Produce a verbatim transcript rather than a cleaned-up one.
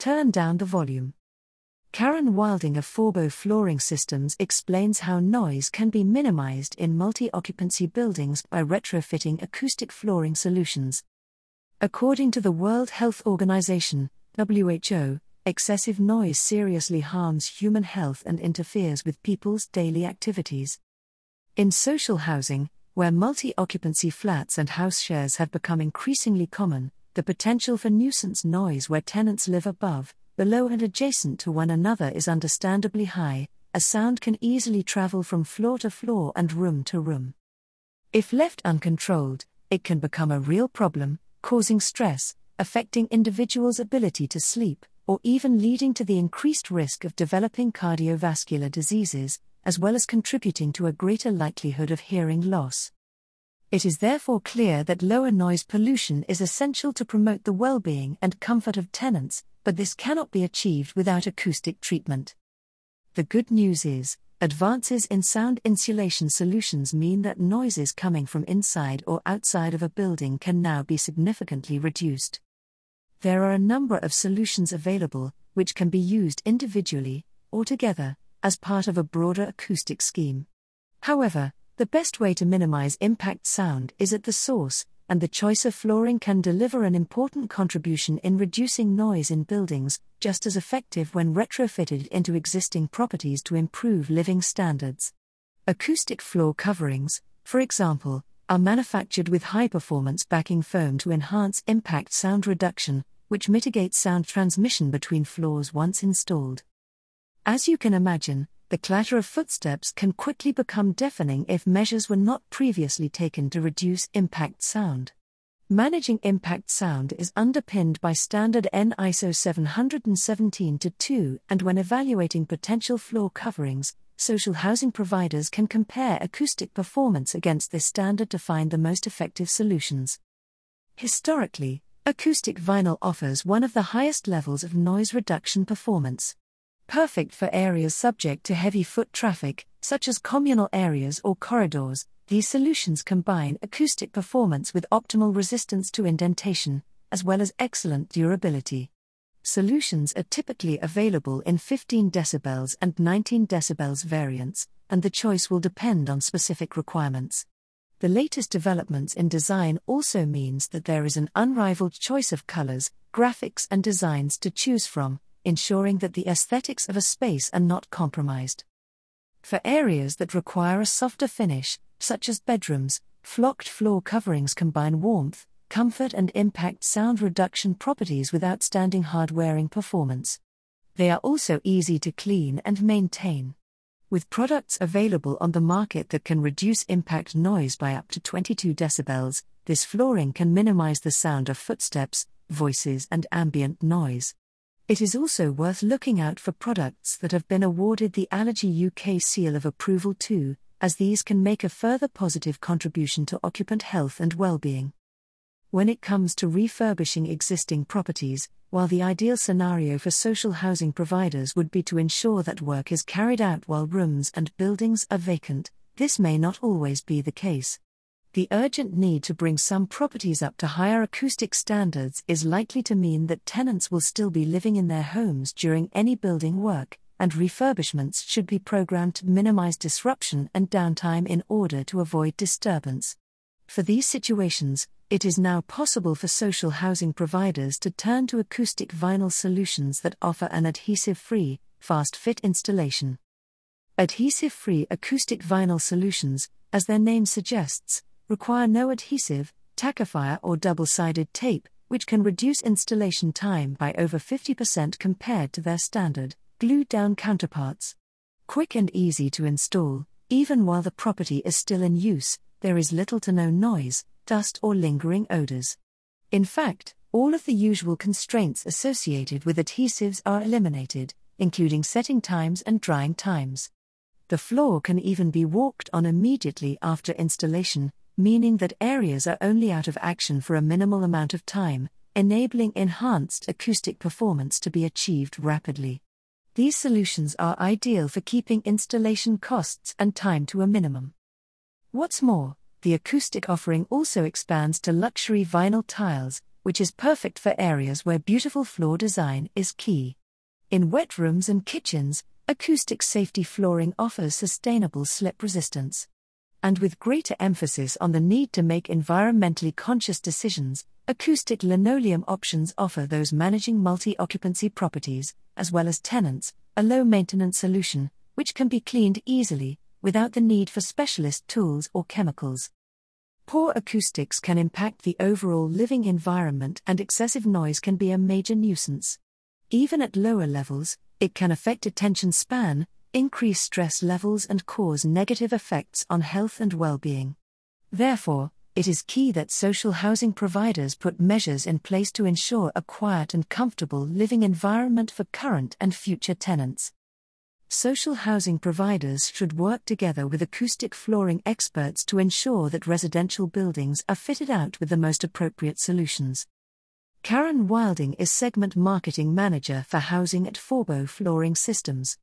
turn down the volume. Karen Wilding of Forbo Flooring Systems explains how noise can be minimized in multi-occupancy buildings by retrofitting acoustic flooring solutions. According to the World Health Organization, W H O, excessive noise seriously harms human health and interferes with people's daily activities. In social housing, where multi-occupancy flats and house shares have become increasingly common, the potential for nuisance noise where tenants live above, below and adjacent to one another is understandably high, as sound can easily travel from floor to floor and room to room. If left uncontrolled, it can become a real problem, causing stress, affecting individuals' ability to sleep, or even leading to the increased risk of developing cardiovascular diseases, as well as contributing to a greater likelihood of hearing loss. It is therefore clear that lower noise pollution is essential to promote the well-being and comfort of tenants, but this cannot be achieved without acoustic treatment. The good news is, advances in sound insulation solutions mean that noises coming from inside or outside of a building can now be significantly reduced. There are a number of solutions available, which can be used individually, or together, as part of a broader acoustic scheme. However, the best way to minimize impact sound is at the source, and the choice of flooring can deliver an important contribution in reducing noise in buildings, just as effective when retrofitted into existing properties to improve living standards. Acoustic floor coverings, for example, are manufactured with high-performance backing foam to enhance impact sound reduction, which mitigates sound transmission between floors once installed. As you can imagine, the clatter of footsteps can quickly become deafening if measures were not previously taken to reduce impact sound. Managing impact sound is underpinned by standard N I S O seven seventeen dash two, and when evaluating potential floor coverings, social housing providers can compare acoustic performance against this standard to find the most effective solutions. Historically, acoustic vinyl offers one of the highest levels of noise reduction performance. Perfect for areas subject to heavy foot traffic, such as communal areas or corridors, these solutions combine acoustic performance with optimal resistance to indentation, as well as excellent durability. Solutions are typically available in fifteen decibels and nineteen decibels variants, and the choice will depend on specific requirements. The latest developments in design also means that there is an unrivaled choice of colors, graphics and designs to choose from, ensuring that the aesthetics of a space are not compromised. For areas that require a softer finish, such as bedrooms, flocked floor coverings combine warmth, comfort and impact sound reduction properties with outstanding hard-wearing performance. They are also easy to clean and maintain. With products available on the market that can reduce impact noise by up to twenty-two decibels, this flooring can minimize the sound of footsteps, voices and ambient noise. It is also worth looking out for products that have been awarded the Allergy U K seal of approval too, as these can make a further positive contribution to occupant health and well-being. When it comes to refurbishing existing properties, while the ideal scenario for social housing providers would be to ensure that work is carried out while rooms and buildings are vacant, this may not always be the case. The urgent need to bring some properties up to higher acoustic standards is likely to mean that tenants will still be living in their homes during any building work, and refurbishments should be programmed to minimize disruption and downtime in order to avoid disturbance. For these situations, it is now possible for social housing providers to turn to acoustic vinyl solutions that offer an adhesive-free, fast-fit installation. Adhesive-free acoustic vinyl solutions, as their name suggests, require no adhesive, tackifier or double-sided tape, which can reduce installation time by over fifty percent compared to their standard, glued-down counterparts. Quick and easy to install, even while the property is still in use, there is little to no noise, dust or lingering odors. In fact, all of the usual constraints associated with adhesives are eliminated, including setting times and drying times. The floor can even be walked on immediately after installation, meaning that areas are only out of action for a minimal amount of time, enabling enhanced acoustic performance to be achieved rapidly. These solutions are ideal for keeping installation costs and time to a minimum. What's more, the acoustic offering also expands to luxury vinyl tiles, which is perfect for areas where beautiful floor design is key. In wet rooms and kitchens, acoustic safety flooring offers sustainable slip resistance. And with greater emphasis on the need to make environmentally conscious decisions, acoustic linoleum options offer those managing multi-occupancy properties, as well as tenants, a low-maintenance solution, which can be cleaned easily, without the need for specialist tools or chemicals. Poor acoustics can impact the overall living environment, and excessive noise can be a major nuisance. Even at lower levels, it can affect attention span, increase stress levels, and cause negative effects on health and well-being. Therefore, it is key that social housing providers put measures in place to ensure a quiet and comfortable living environment for current and future tenants. Social housing providers should work together with acoustic flooring experts to ensure that residential buildings are fitted out with the most appropriate solutions. Karen Wilding is Segment Marketing Manager for Housing at Forbo Flooring Systems.